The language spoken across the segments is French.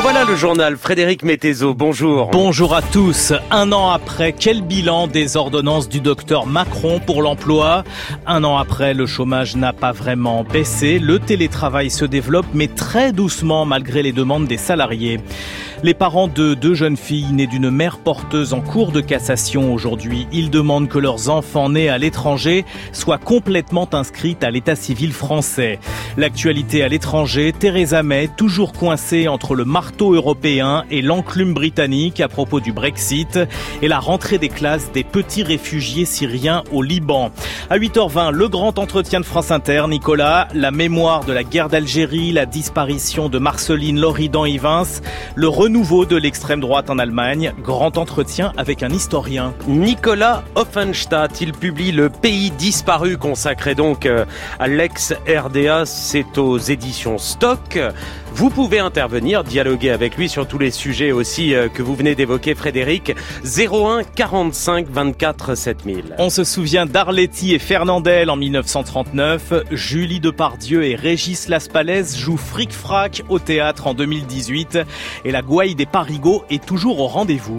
Voilà le journal. Frédéric Mettezo, bonjour. Bonjour à tous. Un an après, quel bilan des ordonnances du docteur Macron pour l'emploi ? Un an après, le chômage n'a pas vraiment baissé. Le télétravail se développe, mais très doucement malgré les demandes des salariés. Les parents de deux jeunes filles nées d'une mère porteuse en cours de cassation aujourd'hui. Ils demandent que leurs enfants nés à l'étranger soient complètement inscrits à l'état civil français. L'actualité à l'étranger, Theresa May, toujours coincée entre le marteau européen et l'enclume britannique à propos du Brexit et la rentrée des classes des petits réfugiés syriens au Liban. À 8h20, le grand entretien de France Inter, Nicolas, la mémoire de la guerre d'Algérie, la disparition de Marceline Loridan-Ivens, le renouveau de l'extrême droite en Allemagne, grand entretien avec un historien. Nicolas Offenstadt, il publie Le pays disparu, consacré donc à l'ex-RDA, c'est aux éditions Stock. Vous pouvez intervenir, dialoguer avec lui sur tous les sujets aussi que vous venez d'évoquer, Frédéric. 01 45 24 7000. On se souvient d'Arletty et Fernandel en 1939. Julie Depardieu et Régis Laspalès jouent fric-frac au théâtre en 2018. Et la gouaille des Parigots est toujours au rendez-vous.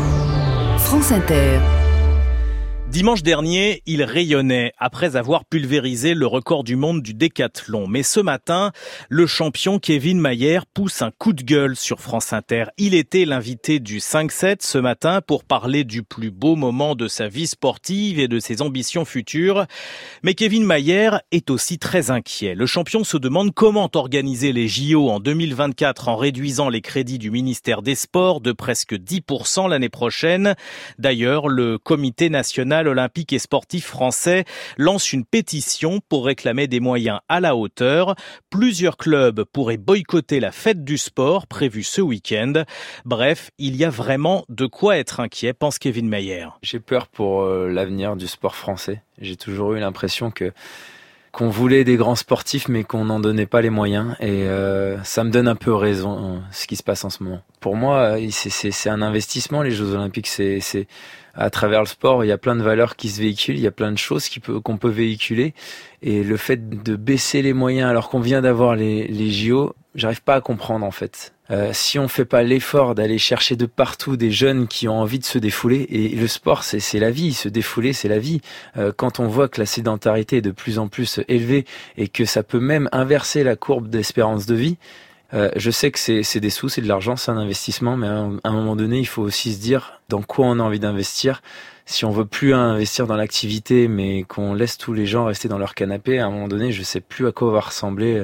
France Inter. Dimanche dernier, il rayonnait après avoir pulvérisé le record du monde du décathlon. Mais ce matin, le champion Kevin Mayer pousse un coup de gueule sur France Inter. Il était l'invité du 5-7 ce matin pour parler du plus beau moment de sa vie sportive et de ses ambitions futures. Mais Kevin Mayer est aussi très inquiet. Le champion se demande comment organiser les JO en 2024 en réduisant les crédits du ministère des Sports de presque 10% l'année prochaine. D'ailleurs, le comité national olympique et sportif français lance une pétition pour réclamer des moyens à la hauteur. Plusieurs clubs pourraient boycotter la fête du sport prévue ce week-end. Bref, il y a vraiment de quoi être inquiet, pense Kevin Mayer. J'ai peur pour l'avenir du sport français. J'ai toujours eu l'impression qu'on voulait des grands sportifs mais qu'on n'en donnait pas les moyens et ça me donne un peu raison ce qui se passe en ce moment. Pour moi, c'est un investissement, les Jeux Olympiques, c'est à travers le sport, il y a plein de valeurs qui se véhiculent, il y a plein de choses qu'on peut véhiculer et le fait de baisser les moyens alors qu'on vient d'avoir les JO, j'arrive pas à comprendre en fait. Si on fait pas l'effort d'aller chercher de partout des jeunes qui ont envie de se défouler, et le sport c'est la vie, se défouler c'est la vie. Quand on voit que la sédentarité est de plus en plus élevée et que ça peut même inverser la courbe d'espérance de vie, je sais que c'est des sous, c'est de l'argent, c'est un investissement, mais à un moment donné, il faut aussi se dire dans quoi on a envie d'investir. Si on veut plus investir dans l'activité, mais qu'on laisse tous les gens rester dans leur canapé, à un moment donné, je sais plus à quoi va ressembler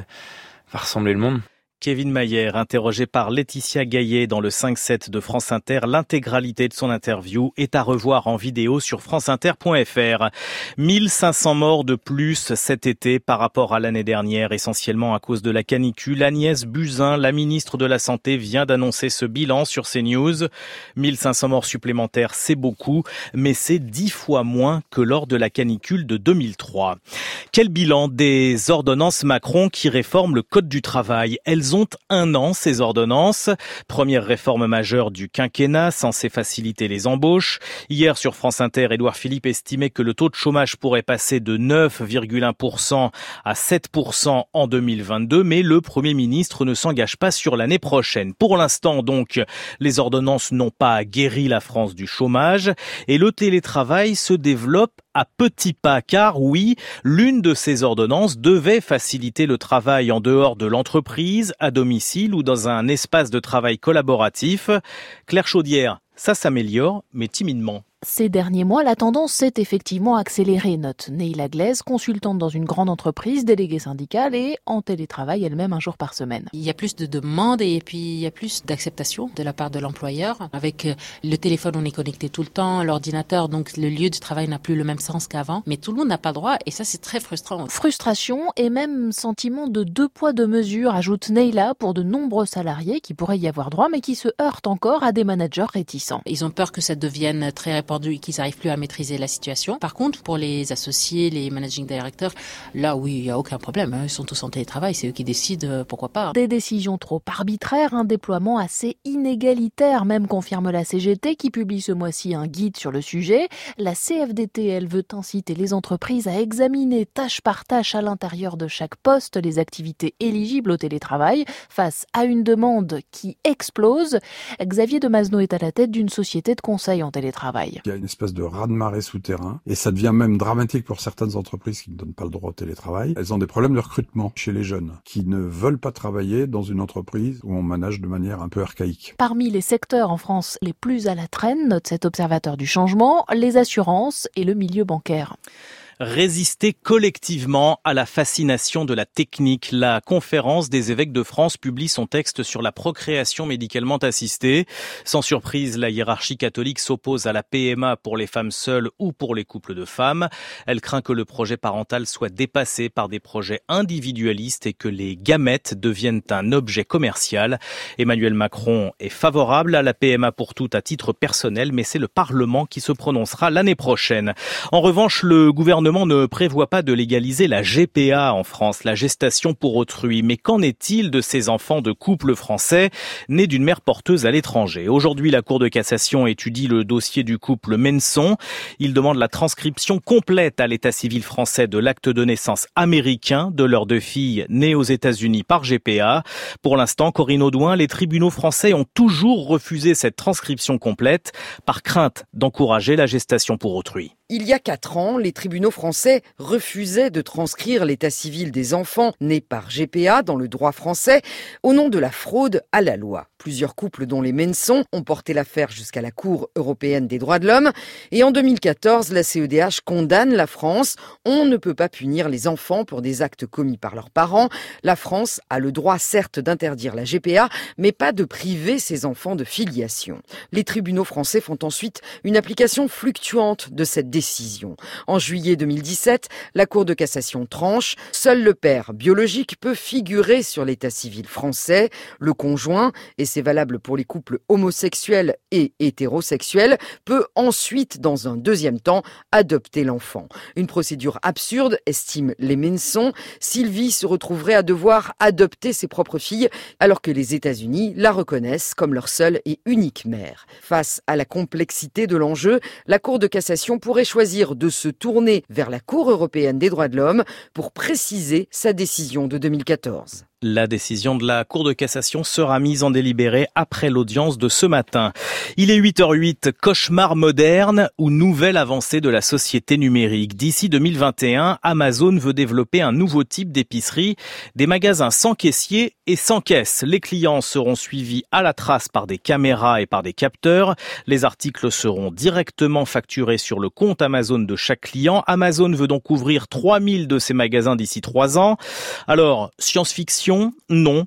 le monde. Kevin Mayer, interrogé par Laetitia Gaillet dans le 5-7 de France Inter. L'intégralité de son interview est à revoir en vidéo sur franceinter.fr. 1500 morts de plus cet été par rapport à l'année dernière, essentiellement à cause de la canicule. Agnès Buzyn, la ministre de la Santé, vient d'annoncer ce bilan sur CNews. 1500 morts supplémentaires, c'est beaucoup, mais c'est 10 fois moins que lors de la canicule de 2003. Quel bilan des ordonnances Macron qui réforment le Code du travail ? Elles ont un an, ces ordonnances. Première réforme majeure du quinquennat, censée faciliter les embauches. Hier, sur France Inter, Édouard Philippe estimait que le taux de chômage pourrait passer de 9,1% à 7% en 2022, mais le Premier ministre ne s'engage pas sur l'année prochaine. Pour l'instant, donc, les ordonnances n'ont pas guéri la France du chômage et le télétravail se développe à petits pas, car oui, l'une de ces ordonnances devait faciliter le travail en dehors de l'entreprise, à domicile ou dans un espace de travail collaboratif. Claire Chaudière, ça s'améliore, mais timidement. Ces derniers mois, la tendance s'est effectivement accélérée, note Neila Glaise, consultante dans une grande entreprise, déléguée syndicale et en télétravail elle-même un jour par semaine. Il y a plus de demandes et puis il y a plus d'acceptation de la part de l'employeur. Avec le téléphone, on est connecté tout le temps, l'ordinateur, donc le lieu du travail n'a plus le même sens qu'avant. Mais tout le monde n'a pas le droit et ça, c'est très frustrant. Frustration et même sentiment de deux poids deux mesures, ajoute Neila, pour de nombreux salariés qui pourraient y avoir droit mais qui se heurtent encore à des managers réticents. Ils ont peur que ça devienne très répandu suspendu et qu'ils n'arrivent plus à maîtriser la situation. Par contre, pour les associés, les managing directors, là oui, il n'y a aucun problème. Ils sont tous en télétravail, c'est eux qui décident, pourquoi pas. Des décisions trop arbitraires, un déploiement assez inégalitaire, même confirme la CGT qui publie ce mois-ci un guide sur le sujet. La CFDT, elle, veut inciter les entreprises à examiner tâche par tâche à l'intérieur de chaque poste les activités éligibles au télétravail face à une demande qui explose. Xavier Demazno est à la tête d'une société de conseil en télétravail. Il y a une espèce de raz-de-marée souterrain et ça devient même dramatique pour certaines entreprises qui ne donnent pas le droit au télétravail. Elles ont des problèmes de recrutement chez les jeunes qui ne veulent pas travailler dans une entreprise où on manage de manière un peu archaïque. Parmi les secteurs en France les plus à la traîne, note cet observateur du changement, les assurances et le milieu bancaire. Résister collectivement à la fascination de la technique. La conférence des évêques de France publie son texte sur la procréation médicalement assistée. Sans surprise, la hiérarchie catholique s'oppose à la PMA pour les femmes seules ou pour les couples de femmes. Elle craint que le projet parental soit dépassé par des projets individualistes et que les gamètes deviennent un objet commercial. Emmanuel Macron est favorable à la PMA pour toutes à titre personnel, mais c'est le Parlement qui se prononcera l'année prochaine. En revanche, le gouvernement ne prévoit pas de légaliser la GPA en France, la gestation pour autrui. Mais qu'en est-il de ces enfants de couples français nés d'une mère porteuse à l'étranger? Aujourd'hui, la Cour de cassation étudie le dossier du couple Menson. Il demande la transcription complète à l'état civil français de l'acte de naissance américain de leurs 2 filles nées aux États-Unis par GPA. Pour l'instant, Corinne Audouin, les tribunaux français ont toujours refusé cette transcription complète par crainte d'encourager la gestation pour autrui. Il y a 4 ans, les tribunaux français refusaient de transcrire l'état civil des enfants nés par GPA dans le droit français au nom de la fraude à la loi. Plusieurs couples, dont les Menson, ont porté l'affaire jusqu'à la Cour européenne des droits de l'homme. Et en 2014, la CEDH condamne la France. On ne peut pas punir les enfants pour des actes commis par leurs parents. La France a le droit, certes, d'interdire la GPA, mais pas de priver ses enfants de filiation. Les tribunaux français font ensuite une application fluctuante de cette décision. En juillet 2017, la Cour de cassation tranche. Seul le père biologique peut figurer sur l'état civil français. Le conjoint, et c'est valable pour les couples homosexuels et hétérosexuels, peut ensuite, dans un deuxième temps, adopter l'enfant. Une procédure absurde, estiment les Menson. Sylvie se retrouverait à devoir adopter ses propres filles, alors que les États-Unis la reconnaissent comme leur seule et unique mère. Face à la complexité de l'enjeu, la Cour de cassation pourrait choisir de se tourner vers la Cour européenne des droits de l'homme pour préciser sa décision de 2014. La décision de la Cour de cassation sera mise en délibéré après l'audience de ce matin. Il est 8h08, cauchemar moderne ou nouvelle avancée de la société numérique. D'ici 2021, Amazon veut développer un nouveau type d'épicerie, des magasins sans caissier et sans caisse. Les clients seront suivis à la trace par des caméras et par des capteurs. Les articles seront directement facturés sur le compte Amazon de chaque client. Amazon veut donc ouvrir 3000 de ces magasins d'ici 3 ans. Alors, science-fiction? Non.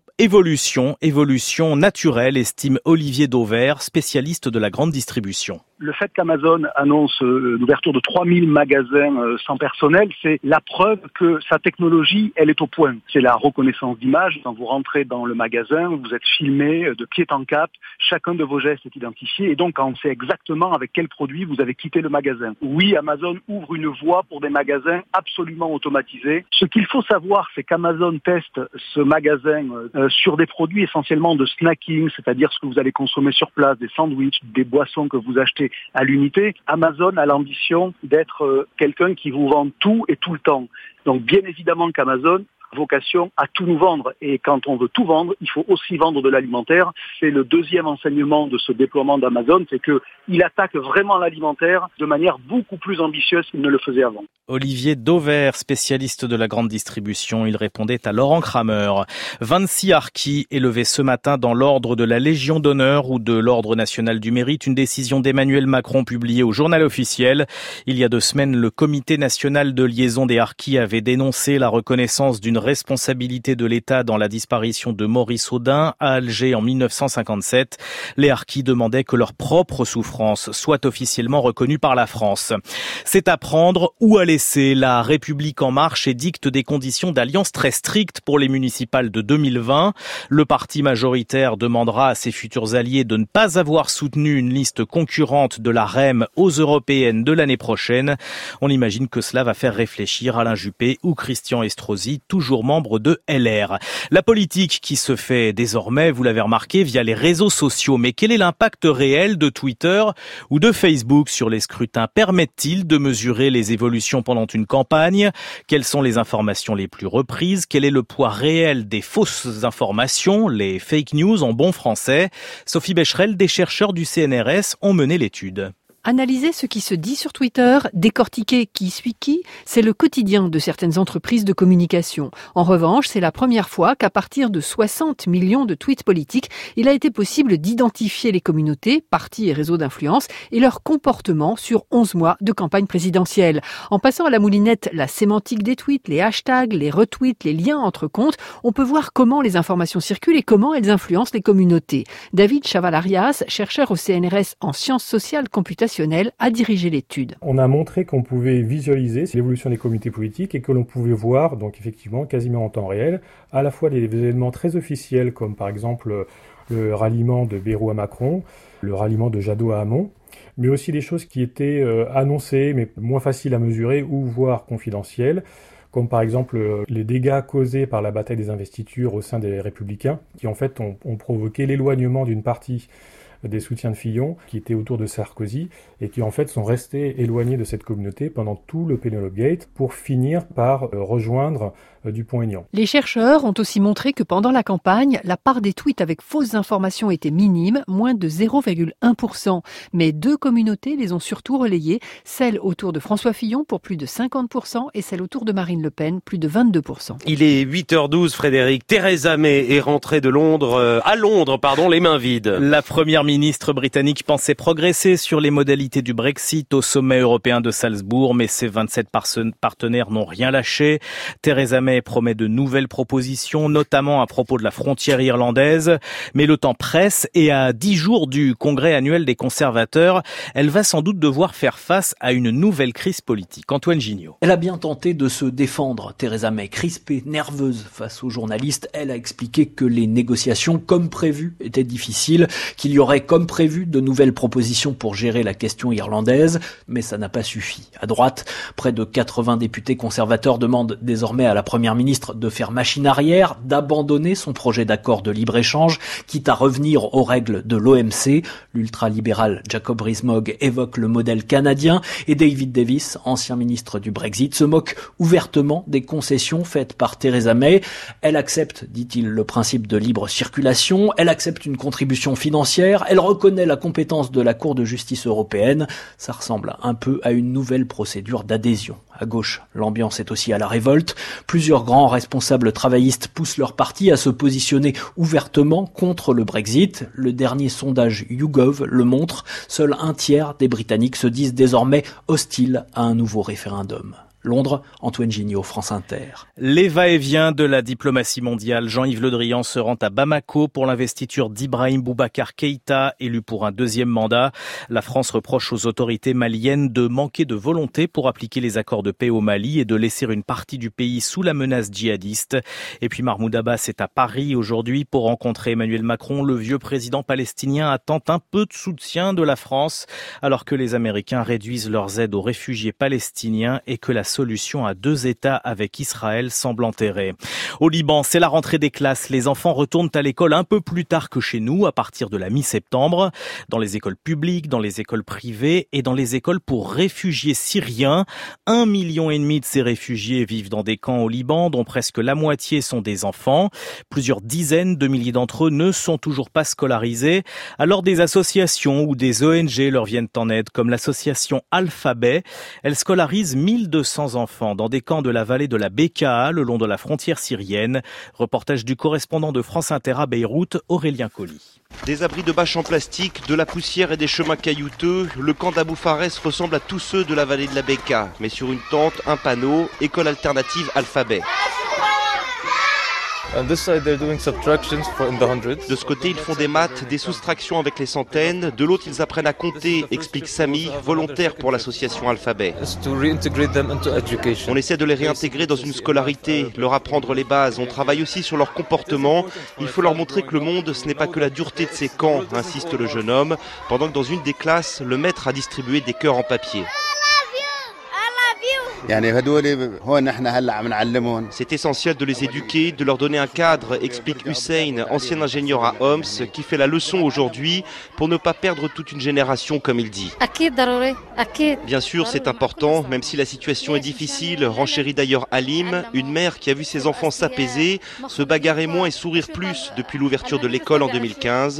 Évolution naturelle, estime Olivier Dauvert, spécialiste de la grande distribution. Le fait qu'Amazon annonce l'ouverture de 3000 magasins sans personnel, c'est la preuve que sa technologie, elle est au point. C'est la reconnaissance d'image. Quand vous rentrez dans le magasin, vous êtes filmé de pied en cap. Chacun de vos gestes est identifié. Et donc, on sait exactement avec quel produit vous avez quitté le magasin. Oui, Amazon ouvre une voie pour des magasins absolument automatisés. Ce qu'il faut savoir, c'est qu'Amazon teste ce magasin sur des produits essentiellement de snacking, c'est-à-dire ce que vous allez consommer sur place, des sandwichs, des boissons que vous achetez à l'unité. Amazon a l'ambition d'être quelqu'un qui vous vend tout et tout le temps. Donc bien évidemment qu'Amazon a vocation à tout nous vendre. Et quand on veut tout vendre, il faut aussi vendre de l'alimentaire. C'est le deuxième enseignement de ce déploiement d'Amazon, c'est qu'il attaque vraiment l'alimentaire de manière beaucoup plus ambitieuse qu'il ne le faisait avant. Olivier Dauvert, spécialiste de la grande distribution, il répondait à Laurent Kramer. 26 harkis élevés ce matin dans l'ordre de la Légion d'honneur ou de l'ordre national du mérite, une décision d'Emmanuel Macron publiée au Journal officiel. Il y a 2 semaines, le comité national de liaison des harkis avait dénoncé la reconnaissance d'une une responsabilité de l'État dans la disparition de Maurice Audin à Alger en 1957. Les harkis demandaient que leur propre souffrance soit officiellement reconnue par la France. C'est à prendre ou à laisser. La République en marche édicte des conditions d'alliance très strictes pour les municipales de 2020. Le parti majoritaire demandera à ses futurs alliés de ne pas avoir soutenu une liste concurrente de la REM aux européennes de l'année prochaine. On imagine que cela va faire réfléchir Alain Juppé ou Christian Estrosi, toujours membre de LR. La politique qui se fait désormais, vous l'avez remarqué, via les réseaux sociaux. Mais quel est l'impact réel de Twitter ou de Facebook sur les scrutins? Permettent-ils de mesurer les évolutions pendant une campagne? Quelles sont les informations les plus reprises? Quel est le poids réel des fausses informations, les fake news en bon français? Sophie Becherel, des chercheurs du CNRS ont mené l'étude. Analyser ce qui se dit sur Twitter, décortiquer qui suit qui, c'est le quotidien de certaines entreprises de communication. En revanche, c'est la première fois qu'à partir de 60 millions de tweets politiques, il a été possible d'identifier les communautés, partis et réseaux d'influence et leur comportement sur 11 mois de campagne présidentielle. En passant à la moulinette la sémantique des tweets, les hashtags, les retweets, les liens entre comptes, on peut voir comment les informations circulent et comment elles influencent les communautés. David Chaval-Arias, chercheur au CNRS en sciences sociales computationnelles, a dirigé l'étude. On a montré qu'on pouvait visualiser l'évolution des communautés politiques et que l'on pouvait voir, donc effectivement, quasiment en temps réel, à la fois les événements très officiels, comme par exemple le ralliement de Bayrou à Macron, le ralliement de Jadot à Hamon, mais aussi des choses qui étaient annoncées, mais moins faciles à mesurer ou voire confidentielles, comme par exemple les dégâts causés par la bataille des investitures au sein des Républicains, qui en fait ont provoqué l'éloignement d'une partie des soutiens de Fillon qui étaient autour de Sarkozy et qui en fait sont restés éloignés de cette communauté pendant tout le Penelope Gate pour finir par rejoindre Dupont-Aignan. Les chercheurs ont aussi montré que pendant la campagne, la part des tweets avec fausses informations était minime, moins de 0,1%. Mais deux communautés les ont surtout relayées, celle autour de François Fillon pour plus de 50% et celle autour de Marine Le Pen, plus de 22%. Il est 8h12, Frédéric. Theresa May est rentrée de Londres, à Londres, les mains vides. La première ministre britannique pensait progresser sur les modalités du Brexit au sommet européen de Salzbourg, mais ses 27 partenaires n'ont rien lâché. Theresa May promet de nouvelles propositions, notamment à propos de la frontière irlandaise. Mais le temps presse et à 10 jours du congrès annuel des conservateurs, elle va sans doute devoir faire face à une nouvelle crise politique. Antoine Gignot. Elle a bien tenté de se défendre. Theresa May, crispée, nerveuse face aux journalistes, elle a expliqué que les négociations, comme prévu, étaient difficiles, qu'il y aurait, comme prévu, de nouvelles propositions pour gérer la question irlandaise, mais ça n'a pas suffi. À droite, près de 80 députés conservateurs demandent désormais à la première ministre de faire machine arrière, d'abandonner son projet d'accord de libre-échange, quitte à revenir aux règles de l'OMC. L'ultralibéral Jacob Rees-Mogg évoque le modèle canadien et David Davis, ancien ministre du Brexit, se moque ouvertement des concessions faites par Theresa May. Elle accepte, dit-il, le principe de libre circulation, elle accepte une contribution financière, elle reconnaît la compétence de la Cour de justice européenne. Ça ressemble un peu à une nouvelle procédure d'adhésion. À gauche, l'ambiance est aussi à la révolte. Plusieurs grands responsables travaillistes poussent leur parti à se positionner ouvertement contre le Brexit. Le dernier sondage YouGov le montre. Seul un tiers des Britanniques se disent désormais hostiles à un nouveau référendum. Londres, Antoine Gignot, France Inter. Les va-et-vient de la diplomatie mondiale. Jean-Yves Le Drian se rend à Bamako pour l'investiture d'Ibrahim Boubacar Keïta, élu pour un deuxième mandat. La France reproche aux autorités maliennes de manquer de volonté pour appliquer les accords de paix au Mali et de laisser une partie du pays sous la menace djihadiste. Et puis Mahmoud Abbas est à Paris aujourd'hui pour rencontrer Emmanuel Macron. Le vieux président palestinien attend un peu de soutien de la France alors que les Américains réduisent leurs aides aux réfugiés palestiniens et que la solution à deux États avec Israël semble enterrée. Au Liban, c'est la rentrée des classes. Les enfants retournent à l'école un peu plus tard que chez nous, à partir de la mi-septembre, dans les écoles publiques, dans les écoles privées et dans les écoles pour réfugiés syriens. 1,5 million de ces réfugiés vivent dans des camps au Liban, dont presque la moitié sont des enfants. Plusieurs dizaines de milliers d'entre eux ne sont toujours pas scolarisés. Alors des associations ou des ONG leur viennent en aide, comme l'association Alphabet. Elle scolarise 1200 enfants dans des camps de la vallée de la Bekaa, le long de la frontière syrienne. Reportage du correspondant de France Inter à Beyrouth, Aurélien Colli. Des abris de bâches en plastique, de la poussière et des chemins caillouteux, le camp d'Abou Fares ressemble à tous ceux de la vallée de la Bekaa. Mais sur une tente, un panneau, école alternative Alphabet. De ce côté, ils font des maths, des soustractions avec les centaines. De l'autre, ils apprennent à compter, explique Samy, volontaire pour l'association Alphabet. On essaie de les réintégrer dans une scolarité, leur apprendre les bases. On travaille aussi sur leur comportement. Il faut leur montrer que le monde, ce n'est pas que la dureté de ces camps, insiste le jeune homme, pendant que dans une des classes, le maître a distribué des cœurs en papier. C'est essentiel de les éduquer, de leur donner un cadre, explique Hussein, ancien ingénieur à Homs, qui fait la leçon aujourd'hui pour ne pas perdre toute une génération, comme il dit. Bien sûr, c'est important, même si la situation est difficile, renchérit d'ailleurs Halim, une mère qui a vu ses enfants s'apaiser, se bagarrer moins et sourire plus depuis l'ouverture de l'école en 2015.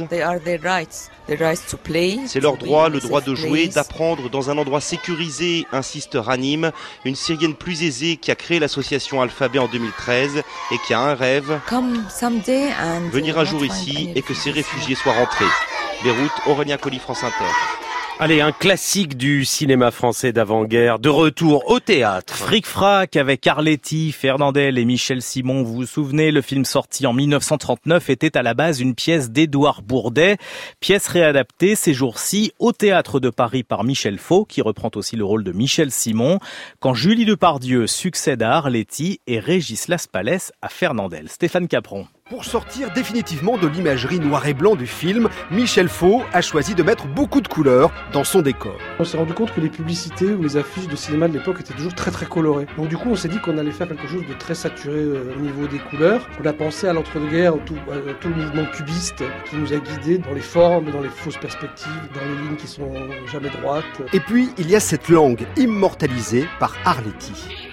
C'est leur droit, le droit de jouer, d'apprendre dans un endroit sécurisé, insiste Ranim, une Syrienne plus aisée qui a créé l'association Alphabet en 2013 et qui a un rêve, venir un jour ici et que ces réfugiés soient rentrés. Beyrouth, Aurélien Colli, France Inter. Allez, un classique du cinéma français d'avant-guerre, de retour au théâtre. Fric-frac avec Arletty, Fernandel et Michel Simon. Vous vous souvenez, le film sorti en 1939 était à la base une pièce d'Édouard Bourdet. Pièce réadaptée ces jours-ci au Théâtre de Paris par Michel Faux, qui reprend aussi le rôle de Michel Simon, quand Julie Depardieu succède à Arletty et Régis Laspalès à Fernandel. Stéphane Capron. Pour sortir définitivement de l'imagerie noir et blanc du film, Michel Faux a choisi de mettre beaucoup de couleurs dans son décor. On s'est rendu compte que les publicités ou les affiches de cinéma de l'époque étaient toujours très colorées. Donc du coup on s'est dit qu'on allait faire quelque chose de très saturé au niveau des couleurs. On a pensé à l'entre-deux-guerres, tout le mouvement cubiste qui nous a guidés dans les formes, dans les fausses perspectives, dans les lignes qui sont jamais droites. Et puis il y a cette langue immortalisée par Arletty.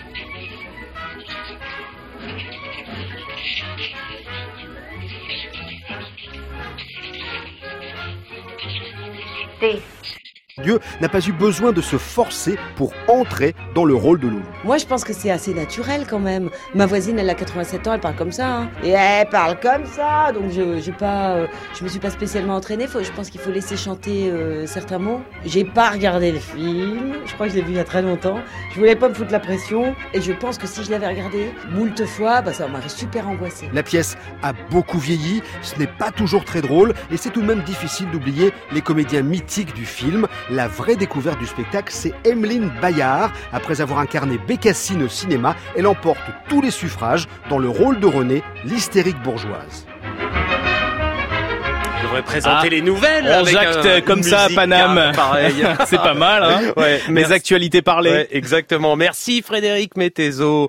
Dieu n'a pas eu besoin de se forcer pour entrer dans le rôle de Loulou. Moi, je pense que c'est assez naturel quand même. Ma voisine, elle a 87 ans, elle parle comme ça. Hein. Et elle parle comme ça. Donc, je me suis pas spécialement entraînée. Je pense qu'il faut laisser chanter certains mots. J'ai pas regardé le film. Je crois que je l'ai vu il y a très longtemps. Je voulais pas me foutre la pression. Et je pense que si je l'avais regardé moult fois, ça m'aurait super angoissée. La pièce a beaucoup vieilli. Ce n'est pas toujours très drôle. Et c'est tout de même difficile d'oublier les comédiens mythiques du film. La vraie découverte du spectacle, c'est Emeline Bayard. Après avoir incarné Bécassine au cinéma, elle emporte tous les suffrages dans le rôle de Renée, l'hystérique bourgeoise. Je devrais présenter les nouvelles. On jacte comme ça à Paname. Pareil. C'est pas mal, hein. Ouais, mes actualités parlées. Ouais, exactement. Merci Frédéric Mettezo.